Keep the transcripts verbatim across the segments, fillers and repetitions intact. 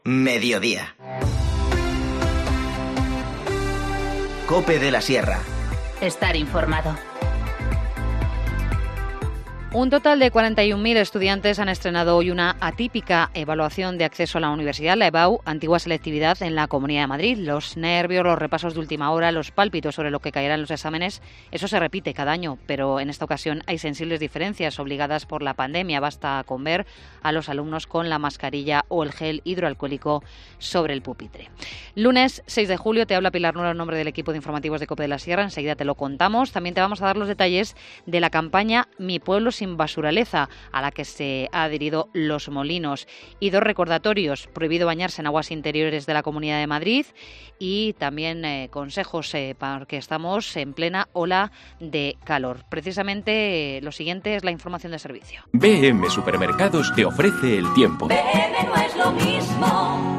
Mediodía. COPE de la Sierra. Estar informado. Un total de cuarenta y un mil estudiantes han estrenado hoy una atípica evaluación de acceso a la universidad, la EBAU, antigua selectividad en la Comunidad de Madrid. Los nervios, los repasos de última hora, los pálpitos sobre lo que caerán los exámenes, eso se repite cada año, pero en esta ocasión hay sensibles diferencias obligadas por la pandemia. Basta con ver a los alumnos con la mascarilla o el gel hidroalcohólico sobre el pupitre. Lunes seis de julio, te habla Pilar Nuero en nombre del equipo de informativos de COPE de la Sierra. Enseguida te lo contamos. También te vamos a dar los detalles de la campaña Mi Pueblo sin basuraleza, a la que se ha adherido Los Molinos, y dos recordatorios: prohibido bañarse en aguas interiores de la Comunidad de Madrid, y también eh, consejos eh, porque estamos en plena ola de calor. Precisamente eh, lo siguiente es la información de servicio. B M Supermercados te ofrece el tiempo. B M no es lo mismo.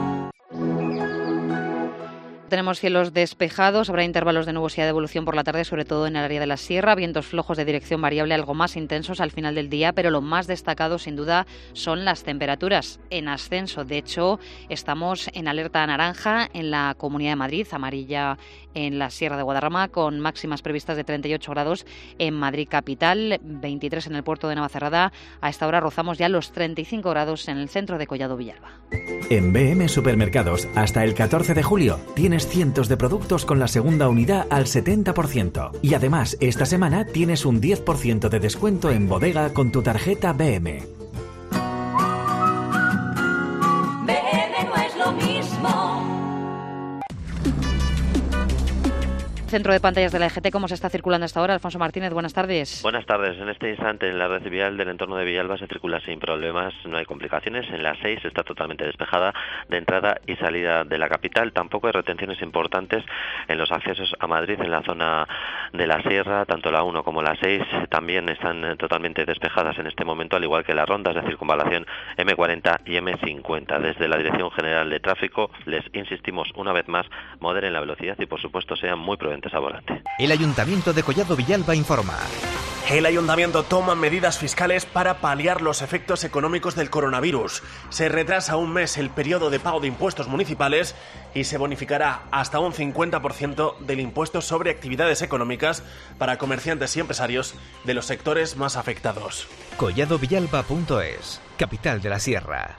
Tenemos cielos despejados, habrá intervalos de nubosidad de evolución por la tarde, sobre todo en el área de la sierra, vientos flojos de dirección variable algo más intensos al final del día, pero lo más destacado sin duda son las temperaturas en ascenso. De hecho, estamos en alerta naranja en la Comunidad de Madrid, amarilla en la Sierra de Guadarrama, con máximas previstas de treinta y ocho grados en Madrid capital, veintitrés en el puerto de Navacerrada. A esta hora rozamos ya los treinta y cinco grados en el centro de Collado Villalba. En B M Supermercados, hasta el catorce de julio, tienes cientos de productos con la segunda unidad al setenta por ciento. Y además, esta semana tienes un diez por ciento de descuento en bodega con tu tarjeta B M. B M no es lo mismo. Centro de pantallas de la E G T, ¿cómo se está circulando hasta ahora? Alfonso Martínez, buenas tardes. Buenas tardes. En este instante en la red vial del entorno de Villalba se circula sin problemas, no hay complicaciones. En la seis está totalmente despejada de entrada y salida de la capital. Tampoco hay retenciones importantes en los accesos a Madrid en la zona de la Sierra. Tanto la uno como la seis también están totalmente despejadas en este momento, al igual que las rondas de circunvalación eme cuarenta y eme cincuenta. Desde la Dirección General de Tráfico les insistimos una vez más, moderen la velocidad y por supuesto sean muy prudentes a volante. El Ayuntamiento de Collado Villalba informa. El Ayuntamiento toma medidas fiscales para paliar los efectos económicos del coronavirus. Se retrasa un mes el periodo de pago de impuestos municipales y se bonificará hasta un cincuenta por ciento del impuesto sobre actividades económicas para comerciantes y empresarios de los sectores más afectados. collado villalba punto es, capital de la Sierra.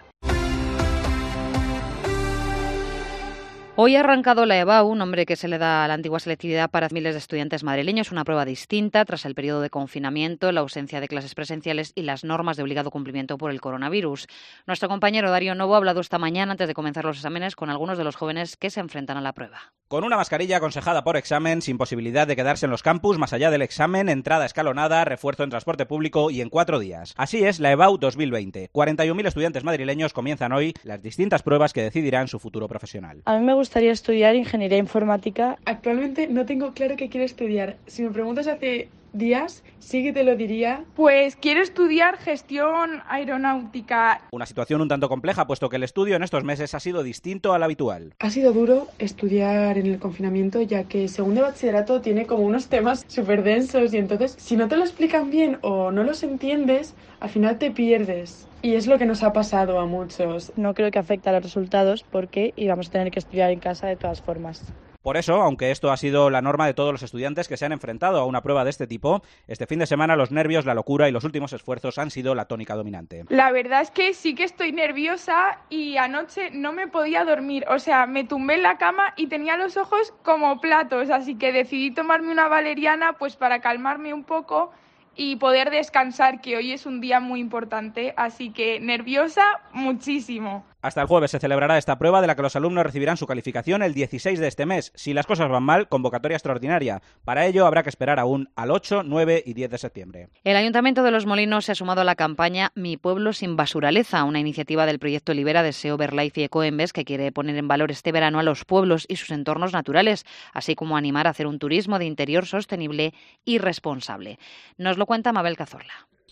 Hoy ha arrancado la EBAU, nombre que se le da a la antigua selectividad para miles de estudiantes madrileños, una prueba distinta tras el periodo de confinamiento, la ausencia de clases presenciales y las normas de obligado cumplimiento por el coronavirus. Nuestro compañero Darío Novo ha hablado esta mañana, antes de comenzar los exámenes, con algunos de los jóvenes que se enfrentan a la prueba. Con una mascarilla aconsejada por examen, sin posibilidad de quedarse en los campus más allá del examen, entrada escalonada, refuerzo en transporte público y en cuatro días. Así es la EBAU dos mil veinte. cuarenta y un mil estudiantes madrileños comienzan hoy las distintas pruebas que decidirán su futuro profesional. A mí me gustaría estudiar ingeniería informática. Actualmente no tengo claro qué quiero estudiar. Si me preguntas hace días, sí que te lo diría. Pues quiero estudiar gestión aeronáutica. Una situación un tanto compleja, puesto que el estudio en estos meses ha sido distinto al habitual. Ha sido duro estudiar en el confinamiento, ya que segundo de bachillerato tiene como unos temas súper densos y entonces si no te lo explican bien o no los entiendes, al final te pierdes. Y es lo que nos ha pasado a muchos. No creo que afecte a los resultados porque íbamos a tener que estudiar en casa de todas formas. Por eso, aunque esto ha sido la norma de todos los estudiantes que se han enfrentado a una prueba de este tipo, este fin de semana los nervios, la locura y los últimos esfuerzos han sido la tónica dominante. La verdad es que sí que estoy nerviosa y anoche no me podía dormir. O sea, me tumbé en la cama y tenía los ojos como platos, así que decidí tomarme una valeriana pues para calmarme un poco y poder descansar, que hoy es un día muy importante, así que nerviosa muchísimo. Hasta el jueves se celebrará esta prueba de la que los alumnos recibirán su calificación el dieciséis de este mes. Si las cosas van mal, convocatoria extraordinaria. Para ello habrá que esperar aún al ocho, nueve y diez de septiembre. El Ayuntamiento de Los Molinos se ha sumado a la campaña Mi Pueblo sin basuraleza, una iniciativa del proyecto Libera de SEO, Verlife y Ecoembes que quiere poner en valor este verano a los pueblos y sus entornos naturales, así como animar a hacer un turismo de interior sostenible y responsable. Nos lo cuenta Mabel Cazorla.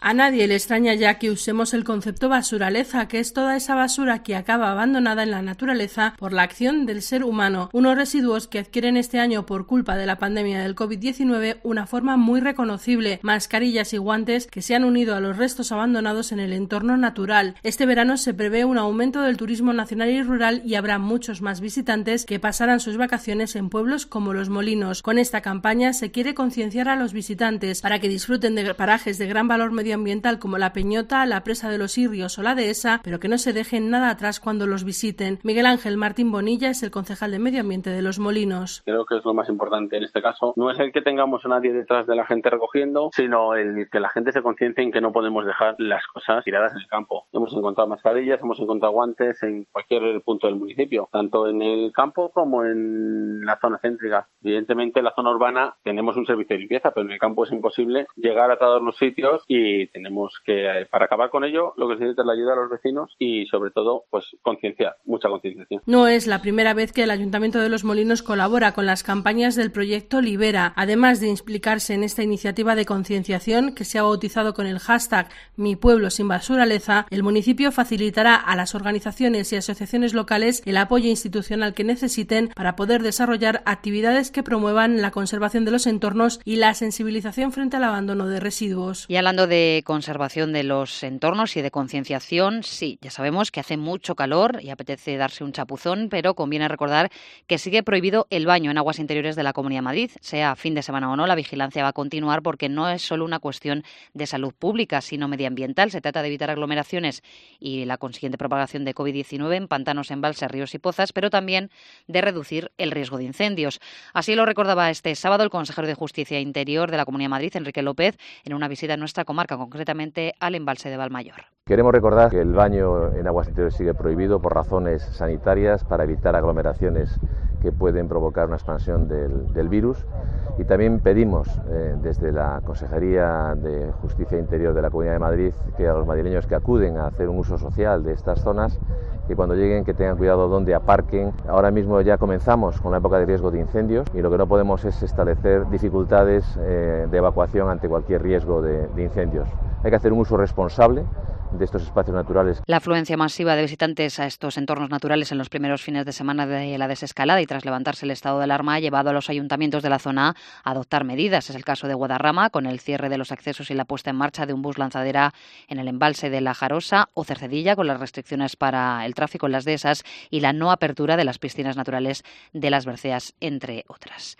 A nadie le extraña ya que usemos el concepto basuraleza, que es toda esa basura que acaba abandonada en la naturaleza por la acción del ser humano, unos residuos que adquieren este año por culpa de la pandemia del covid diecinueve una forma muy reconocible, mascarillas y guantes que se han unido a los restos abandonados en el entorno natural. Este verano se prevé un aumento del turismo nacional y rural y habrá muchos más visitantes que pasarán sus vacaciones en pueblos como Los Molinos. Con esta campaña se quiere concienciar a los visitantes para que disfruten de parajes de gran valor medioambiental ambiental como la Peñota, la Presa de los Irrios o la Dehesa, pero que no se dejen nada atrás cuando los visiten. Miguel Ángel Martín Bonilla es el concejal de Medio Ambiente de Los Molinos. Creo que es lo más importante en este caso. No es el que tengamos a nadie detrás de la gente recogiendo, sino el que la gente se conciencie en que no podemos dejar las cosas tiradas en el campo. Hemos encontrado mascarillas, hemos encontrado guantes en cualquier punto del municipio, tanto en el campo como en la zona céntrica. Evidentemente en la zona urbana tenemos un servicio de limpieza, pero en el campo es imposible llegar a todos los sitios y tenemos que, para acabar con ello, lo que se necesita es la ayuda a los vecinos y, sobre todo, pues concienciar, mucha concienciación. No es la primera vez que el Ayuntamiento de Los Molinos colabora con las campañas del proyecto Libera. Además de implicarse en esta iniciativa de concienciación, que se ha bautizado con el hashtag Mi Pueblo Sin Basuraleza, el municipio facilitará a las organizaciones y asociaciones locales el apoyo institucional que necesiten para poder desarrollar actividades que promuevan la conservación de los entornos y la sensibilización frente al abandono de residuos. Y hablando de conservación de los entornos y de concienciación, sí, ya sabemos que hace mucho calor y apetece darse un chapuzón, pero conviene recordar que sigue prohibido el baño en aguas interiores de la Comunidad de Madrid. Sea fin de semana o no, la vigilancia va a continuar porque no es solo una cuestión de salud pública, sino medioambiental. Se trata de evitar aglomeraciones y la consiguiente propagación de covid diecinueve en pantanos, embalses, ríos y pozas, pero también de reducir el riesgo de incendios. Así lo recordaba este sábado el consejero de Justicia e Interior de la Comunidad de Madrid, Enrique López, en una visita a nuestra comarca, concretamente al embalse de Valmayor. Queremos recordar que el baño en aguas interiores sigue prohibido por razones sanitarias para evitar aglomeraciones que pueden provocar una expansión del, del virus, y también pedimos eh, desde la Consejería de Justicia e Interior de la Comunidad de Madrid que a los madrileños que acuden a hacer un uso social de estas zonas, que cuando lleguen que tengan cuidado donde aparquen. Ahora mismo ya comenzamos con la época de riesgo de incendios y lo que no podemos es establecer dificultades eh, de evacuación ante cualquier riesgo de, de incendios. Hay que hacer un uso responsable de estos espacios naturales. La afluencia masiva de visitantes a estos entornos naturales en los primeros fines de semana de la desescalada y tras levantarse el estado de alarma ha llevado a los ayuntamientos de la zona a adoptar medidas. Es el caso de Guadarrama, con el cierre de los accesos y la puesta en marcha de un bus lanzadera en el embalse de La Jarosa, o Cercedilla, con las restricciones para el tráfico en las dehesas y la no apertura de las piscinas naturales de las Berceas, entre otras.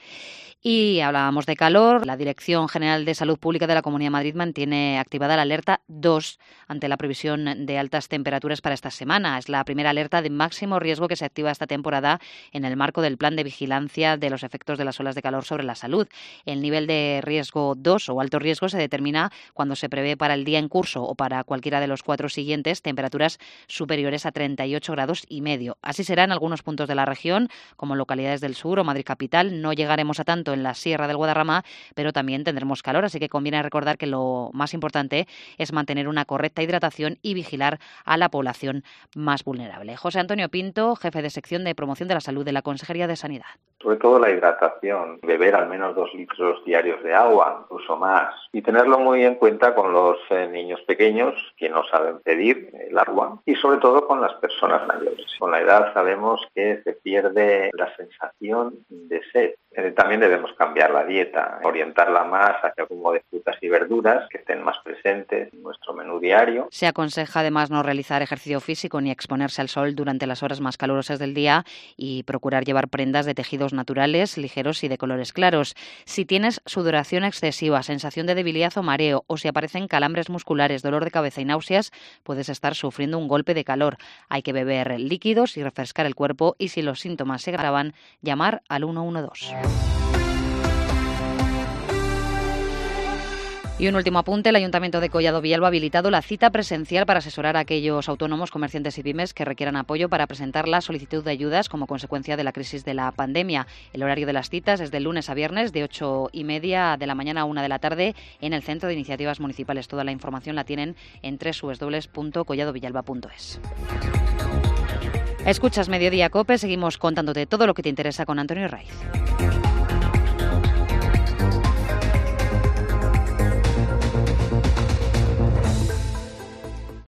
Y hablábamos de calor. La Dirección General de Salud Pública de la Comunidad de Madrid mantiene activada la alerta dos ante la previsión de altas temperaturas para esta semana. Es la primera alerta de máximo riesgo que se activa esta temporada en el marco del plan de vigilancia de los efectos de las olas de calor sobre la salud. El nivel de riesgo dos o alto riesgo se determina cuando se prevé para el día en curso o para cualquiera de los cuatro siguientes temperaturas superiores a treinta y ocho grados y medio. Así será en algunos puntos de la región, como localidades del sur o Madrid capital. No llegaremos a tanto en la Sierra del Guadarrama, pero también tendremos calor, así que conviene recordar que lo más importante es mantener una correcta hidratación y vigilar a la población más vulnerable. José Antonio Pinto, jefe de sección de promoción de la salud de la Consejería de Sanidad. Sobre todo la hidratación, beber al menos dos litros diarios de agua, incluso más, y tenerlo muy en cuenta con los eh, niños pequeños que no saben pedir el agua, y sobre todo con las personas mayores. Con la edad sabemos que se pierde la sensación de sed. Eh, también debemos cambiar la dieta, orientarla más hacia consumo de frutas y verduras que estén más presentes en nuestro menú diario. Se aconseja además no realizar ejercicio físico ni exponerse al sol durante las horas más calurosas del día y procurar llevar prendas de tejidos naturales, ligeros y de colores claros. Si tienes sudoración excesiva, sensación de debilidad o mareo, o si aparecen calambres musculares, dolor de cabeza y náuseas, puedes estar sufriendo un golpe de calor. Hay que beber líquidos y refrescar el cuerpo, y si los síntomas se agravan, llamar al uno uno dos. Y un último apunte, el Ayuntamiento de Collado Villalba ha habilitado la cita presencial para asesorar a aquellos autónomos, comerciantes y pymes que requieran apoyo para presentar la solicitud de ayudas como consecuencia de la crisis de la pandemia. El horario de las citas es de lunes a viernes de ocho y media de la mañana a una de la tarde en el Centro de Iniciativas Municipales. Toda la información la tienen en doble u doble u doble u punto collado villalba punto es. Escuchas Mediodía COPE, seguimos contándote todo lo que te interesa con Antonio Raiz.